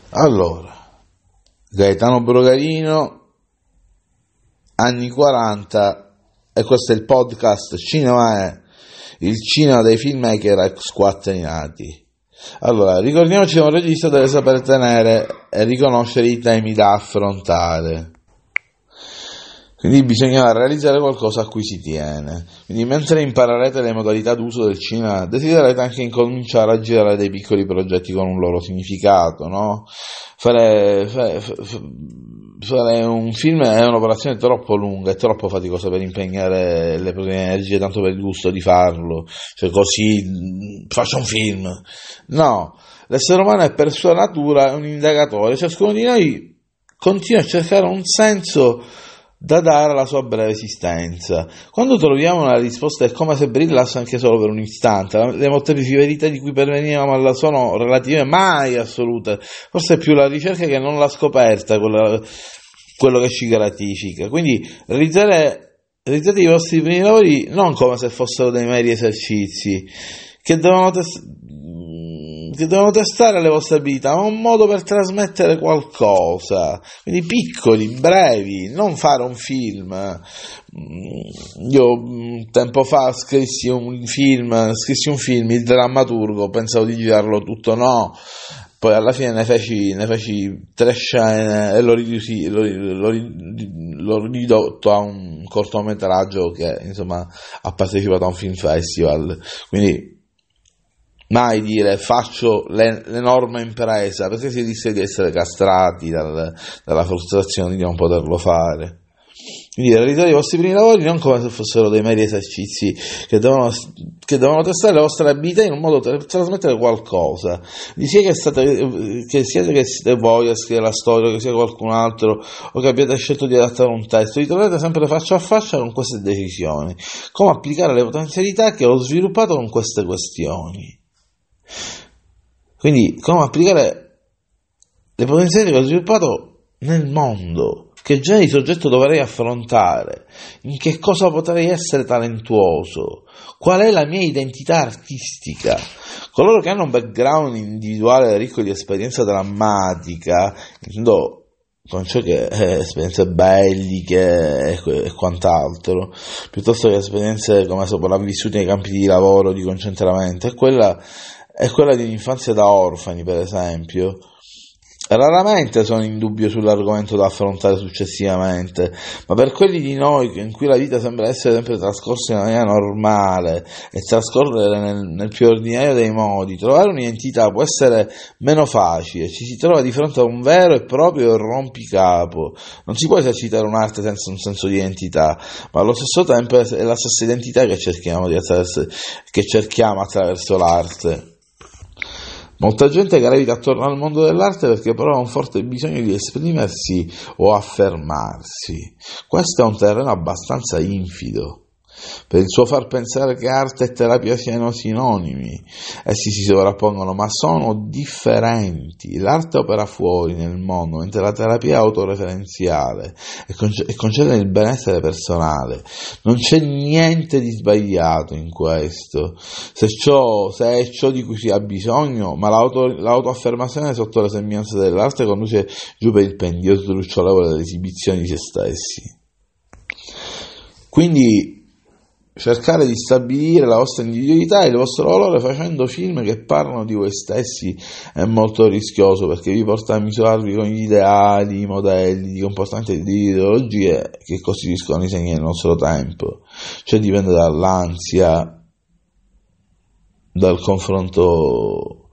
Allora, Gaetano Brogarino, anni 40, e questo è il podcast Cinema è, il cinema dei filmmaker ex squattenati. Allora, ricordiamoci che un regista deve saper tenere e riconoscere i temi da affrontare. Quindi bisogna realizzare qualcosa a cui si tiene. Quindi mentre imparerete le modalità d'uso del cinema, desidererete anche incominciare a girare dei piccoli progetti con un loro significato, no? Fare un film è un'operazione troppo lunga e troppo faticosa per impegnare le proprie energie tanto per il gusto di farlo, cioè così faccio un film. No, l'essere umano è per sua natura un indagatore, ciascuno di noi continua a cercare un senso da dare alla sua breve esistenza. Quando troviamo una risposta è come se brillasse anche solo per un istante. Le molteplici verità di cui pervenivamo alla sono relative, mai assolute, forse è più la ricerca che non la scoperta quello che ci gratifica. Quindi realizzate i vostri primi lavori non come se fossero dei meri esercizi che devono testare le vostre abilità, ma un modo per trasmettere qualcosa, quindi piccoli, brevi, non fare un film. Io tempo fa scrissi un film, il drammaturgo, pensavo di girarlo tutto, no, poi alla fine ne feci 3 scene e l'ho ridotto a un cortometraggio che insomma ha partecipato a un film festival. Quindi mai dire faccio l'enorme impresa, perché si rischia di essere castrati dalla frustrazione di non poterlo fare. Quindi realizzare i vostri primi lavori non come se fossero dei meri esercizi che devono testare le vostre abilità in un modo per trasmettere qualcosa. Sia che siete voi a scrivere la storia, che sia qualcun altro, o che abbiate scelto di adattare un testo, vi troverete sempre faccia a faccia con queste decisioni. Come applicare le potenzialità che ho sviluppato con queste questioni. Quindi, come applicare le potenzialità che ho sviluppato nel mondo, che genere di soggetto dovrei affrontare, in che cosa potrei essere talentuoso, qual è la mia identità artistica. Coloro che hanno un background individuale ricco di esperienza drammatica, con ciò che esperienze belliche e quant'altro, piuttosto che esperienze come sopravvissuti nei campi di lavoro, di concentramento, è quella di un'infanzia da orfani, per esempio. Raramente sono in dubbio sull'argomento da affrontare successivamente, ma per quelli di noi in cui la vita sembra essere sempre trascorsa in maniera normale e trascorrere nel più ordinario dei modi, trovare un'identità può essere meno facile. Ci si trova di fronte a un vero e proprio rompicapo. Non si può esercitare un'arte senza un senso di identità, ma allo stesso tempo è la stessa identità che cerchiamo attraverso l'arte. Molta gente gravita attorno al mondo dell'arte perché prova un forte bisogno di esprimersi o affermarsi. Questo è un terreno abbastanza infido, per il suo far pensare che arte e terapia siano sinonimi. Essi si sovrappongono, ma sono differenti. L'arte opera fuori nel mondo, mentre la terapia è autoreferenziale e concede il benessere personale. Non c'è niente di sbagliato in questo, se è ciò di cui si ha bisogno, ma l'autoaffermazione sotto le sembianze dell'arte conduce giù per il pendio sdrucciolevole dell'esibizione di se stessi. Quindi cercare di stabilire la vostra individualità e il vostro valore facendo film che parlano di voi stessi è molto rischioso, perché vi porta a misurarvi con gli ideali, i modelli di comportamenti e di ideologie che costituiscono i segni del nostro tempo. Cioè dipende dall'ansia, dal confronto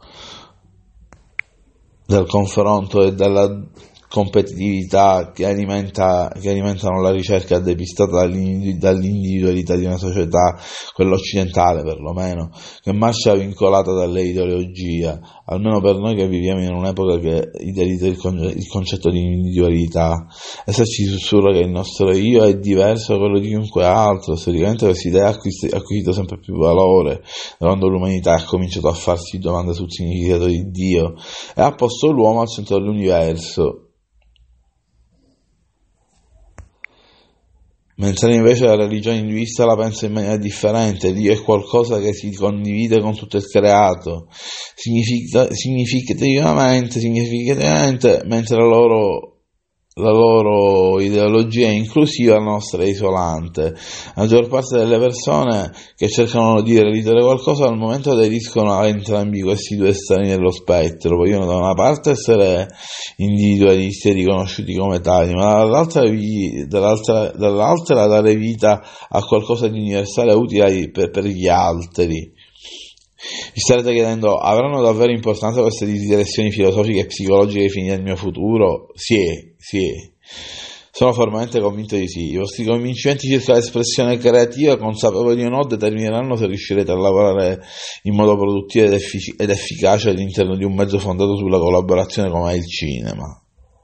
e dalla competitività che alimentano la ricerca depistata dall'individualità di una società, quella occidentale perlomeno, che marcia vincolata dall'ideologia, almeno per noi che viviamo in un'epoca che idealizza il concetto di individualità. Essa ci sussurra che il nostro io è diverso da quello di chiunque altro. Storicamente questa idea ha acquisito sempre più valore quando l'umanità ha cominciato a farsi domande sul significato di Dio e ha posto l'uomo al centro dell'universo. mentre invece la religione induista la pensa in maniera differente. Dio è qualcosa che si condivide con tutto il creato, significativamente, mentre la loro ideologia è inclusiva, la nostra è isolante. La maggior parte delle persone che cercano di ereditare qualcosa al momento aderiscono a entrambi questi due estremi dello spettro. Vogliono da una parte essere individualisti e riconosciuti come tali, ma dall'altra dare vita a qualcosa di universale e utile per gli altri. Vi starete chiedendo, avranno davvero importanza queste direzioni filosofiche e psicologiche ai fini del mio futuro? Sì. Sono fermamente convinto di sì. I vostri convincimenti circa l'espressione creativa, consapevoli o no, determineranno se riuscirete a lavorare in modo produttivo ed efficace all'interno di un mezzo fondato sulla collaborazione come è il cinema.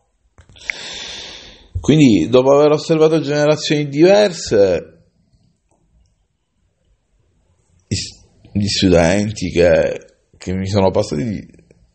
Quindi, dopo aver osservato generazioni diverse, gli studenti che mi sono passati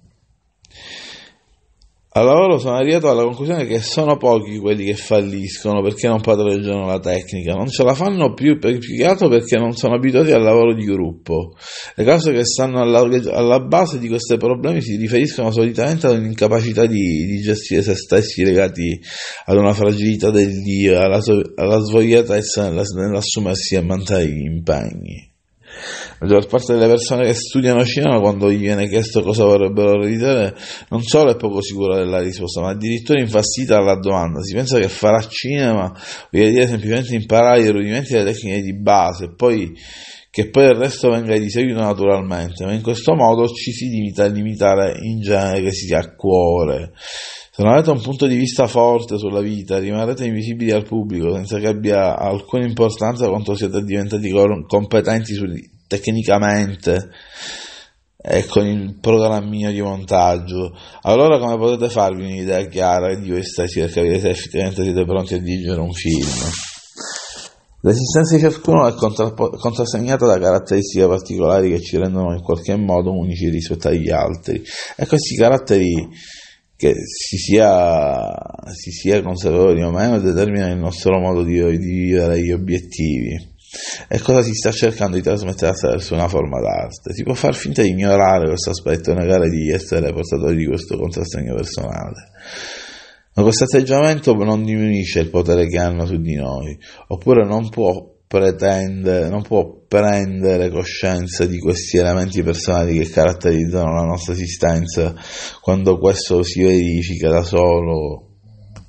al lavoro, sono arrivato alla conclusione che sono pochi quelli che falliscono perché non padroneggiano la tecnica, non ce la fanno più che altro perché non sono abituati al lavoro di gruppo. Le cause che stanno alla base di questi problemi si riferiscono solitamente ad un'incapacità di gestire se stessi, legati ad una fragilità dell'io, alla svogliatezza nell'assumersi e mantenere gli impegni. La maggior parte delle persone che studiano cinema, quando gli viene chiesto cosa vorrebbero ereditare, non solo è poco sicura della risposta, ma addirittura infastidita dalla domanda. Si pensa che farà cinema voglia dire semplicemente imparare i rudimenti delle tecniche di base, che poi il resto venga di seguito naturalmente, ma in questo modo ci si limita a limitare in genere che si ha a cuore. Se non avete un punto di vista forte sulla vita, rimarrete invisibili al pubblico senza che abbia alcuna importanza quanto siete diventati competenti tecnicamente e con il programmino di montaggio. Allora come potete farvi un'idea chiara di voi stessi per capire se effettivamente siete pronti a dirigere un film? L'esistenza di ciascuno è contrassegnata da caratteristiche particolari che ci rendono in qualche modo unici rispetto agli altri, e questi caratteri, che si sia consapevoli o meno, determina il nostro modo di vivere gli obiettivi e cosa si sta cercando di trasmettere attraverso una forma d'arte. Si può far finta di ignorare questo aspetto e negare di essere portatori di questo contrassegno personale, ma questo atteggiamento non diminuisce il potere che hanno su di noi, oppure non può prendere coscienza di questi elementi personali che caratterizzano la nostra esistenza quando questo si verifica da solo